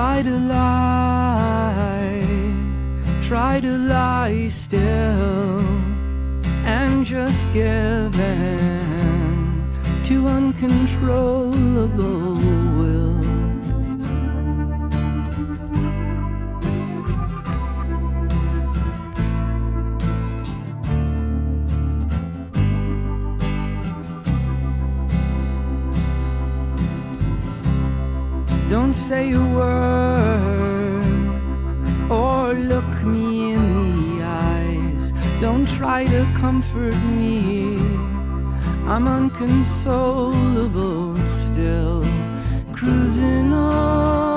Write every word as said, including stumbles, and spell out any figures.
Try to lie, try to lie still, and just give in to uncontrollable will. Don't say a word or look me in the eyes. Don't try to comfort me, I'm unconsolable still, cruising on.